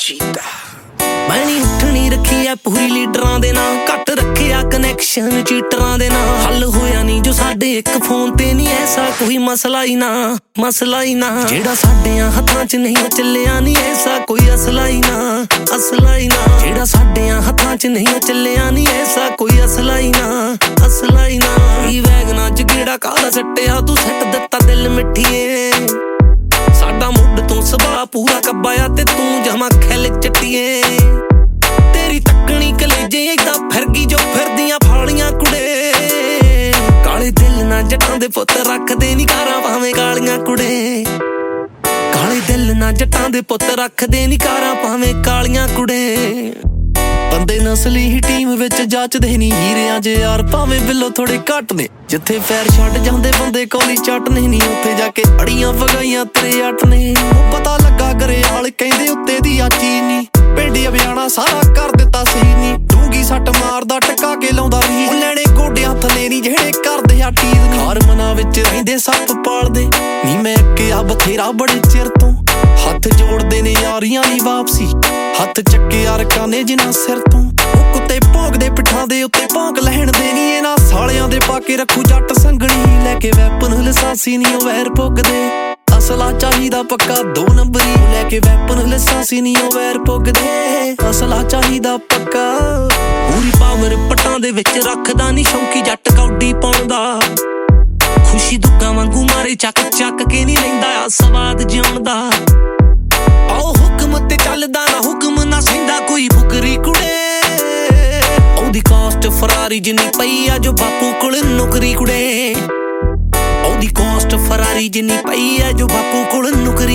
ਚੀਤਾ ਮੈਂ ਨੀ ਉੱਠਣੀ ਰੱਖੀ ਐ ਪੂਰੀ ਲੀਡਰਾਂ ਦੇ ਨਾਂ ਘੱਟ ਰੱਖਿਆ ਕਨੈਕਸ਼ਨ ਚੀਟਰਾਂ ਦੇ ਨਾਂ ਹੱਲ ਹੋਇਆ ਨੀ ਜੋ ਸਾਡੇ ਇੱਕ ਫੋਨ ਤੇ ਨੀ ਐਸਾ ਕੋਈ ਮਸਲਾ ਹੀ ਨਾ ਜਿਹੜਾ ਸਾਡਿਆਂ ਹੱਥਾਂ 'ਚ ਨਹੀਂ ਚੱਲਿਆ ਨੀ ਐਸਾ ਕੋਈ ਅਸਲਾ ਹੀ ਨਾ ਜਿਹੜਾ ਸਾਡਿਆਂ ਹੱਥਾਂ 'ਚ ਨਹੀਂ ਚੱਲਿਆ ਨੀ ਐਸਾ ਕੋਈ ਅਸਲਾ ਹੀ ਨਾ ਇਹ ਵੈਗਨਾਂ 'ਚ ਕਿਹੜਾ ਕਾਲਾ ਸੱਟਿਆ ਤੂੰ ਸੱਟ ਦਿੱਤਾ ਦਿਲ ਮਿੱਠੀਏ ਸਾਡਾ ਮੁੱਢ ਤੋਂ ਸੁਭਾਅ ਪੂਰਾ ਕੱਬਾਇਆ ਤੇ ਤੂੰ ਜਮਾ ਖਿਲ ਚੱਟੀਏ ਤੇਰੀ ਤੱਕਣੀ ਕਲੇਜੇ ਏਦਾਂ ਫਿਰ ਗਈ ਜੋ ਫਿਰਦੀਆਂ ਫਾਲੀਆਂ ਕੁੜੇ ਕਾਲੇ ਦਿਲ ਨਾਲ ਜੱਟਾਂ ਦੇ ਪੁੱਤ ਰੱਖਦੇ ਨੀ ਕਾਰਾਂ ਭਾਵੇਂ ਕਾਲੀਆਂ ਕੁੜੇ ਕਾਲੇ ਦਿਲ ਨਾਲ ਜੱਟਾਂ ਦੇ ਪੁੱਤ ਰੱਖਦੇ ਨੀ ਕਾਰਾਂ ਭਾਵੇਂ ਕਾਲੀਆਂ ਕੁੜੇ ਬੰਦੇ ਨਸਲੀ ਟੀਮ ਵਿੱਚ ਜਾਚਦੇ ਨੀ ਹੀਰਿਆਂ 'ਚ ਯਾਰ ਭਾਵੇਂ ਬਿੱਲੋ ਥੋੜੇ ਘੱਟ ਨੇ ਜਿੱਥੇ ਪੈਰ ਛੱਡ ਜਾਂਦੇ ਬੰਦੇ ਕੋਲੀ ਚੱਟਨੇ ਨੀ ਉੱਥੇ ਜਾ ਕੇ ਅੜੀਆਂ ਵਗਾਈਆਂ ਤੇਰੇ ਅੱਟ ਨੇ ਪਤਾ ਲੱਗਾ ਗਰੇਵਾਲ ਕਹਿੰਦੇ ਉੱਤੇ ਦੀ ਆ ਚੀਜ਼ ਨੀ ਪਿੰਡੀ ਅਭਿਆਣਾ ਸਾਰਾ ਕਰ ਦਿੱਤਾ ਸੀ ਨੀ ਡੂੰਗੀ ਸੱਟ ਮਾਰਦਾ ਟਕਾ ਕੇ ਲਾਉਂਦਾ ਵੀ ਲੈਣੇ ਗੋਡਿਆਂ ਥੱਲੇ ਨੀ ਜਿਹੜੇ ਕਰਦੇ ਆ ਟੀਜ਼ ਨੀ ਹਾਰਮਨਾਂ ਵਿੱਚ ਰਹਿੰਦੇ ਸੱਪ ਪਾਲਦੇ ਨੀ ਮੈਂ ਕਿਹਾ ਬਥੇਰਾ ਬੜੇ ਚਿਰ ਤੋਂ ਹੱਥ ਜੋੜਦੇ ਨੇ ਯਾਰੀਆਂ ਦੀ ਵਾਪਸੀ ਹੱਥ ਚੱਕੇ ਅਰਕਾਂ ਨੇ ਜਿਨ੍ਹਾਂ ਸਿਰ ਤੋਂ ਉਹ ਕੁੱਤੇ ਭੌਂਕਦੇ ਪਿੱਠਾਂ ਦੇ ਉੱਤੇ ਭੌਂਕ ਲੈਣ ਦੇ ਨੀ ਇਹਨਾਂ ਸਾਲਿਆਂ ਦੇ ਪਾ ਕੇ ਰੱਖੂ ਜੱਟ ਸੰਗਣੀ ਲੈ ਕੇ ਵੈਪਨ ਲਸਾਸੀ ਨੀ ਉਹ ਵੈਰ ਪੁੱਗਦੇ ਅਸਲਾ ਚਾਹੀਦਾ ਪੱਕਾ 2 ਨੰਬਰੀ ਲੈ ਕੇ ਵੈਪਨ ਲਸਾਸੀ ਨੀ ਉਹ ਵੈਰ ਪੁੱਗਦੇ ਅਸਲਾ ਚਾਹੀਦਾ ਪੱਕਾ ਪੂਰੀ ਪਾਵਰ ਪੱਟਾਂ ਦੇ ਵਿੱਚ ਰੱਖਦਾ ਨੀ ਸ਼ੌਂਕੀ ਜੱਟ ਕੌਡੀ ਪਾਉਂਦਾ ਖੁਸ਼ੀ ਦੁੱਖਾਂ ਵਾਂਗੂ ਮਾਰੇ ਚੱਕ ਕੇ ਨੀ ਲੈਂਦਾ ਆ ਸਵਾਦ ਜਿਉਣ ਦਾ ਆਓ ਹੁਕਮ ਤੇ ਚੱਲਦਾ ਨਾ ਹੁਕਮ ਨਾ ਸਹਿੰਦਾ ਕੋਈ ਫੁਕਰੀ ਕੁੜੇ ਉਹਦੀ ਕਾਸਟ ਫਰਾਰੀ ਜਿੰਨੀ ਪਈ ਆ ਜੋ ਬਾਪੂ ਕੋਲ ਨੌਕਰੀ ਕੁੜੇ ਉਹਦੀ ਕਾਸਟ ਫਰਾਰੀ ਜਿੰਨੀ ਪਈ ਆ ਜੋ ਬਾਪੂ ਕੋਲ ਨੌਕਰੀ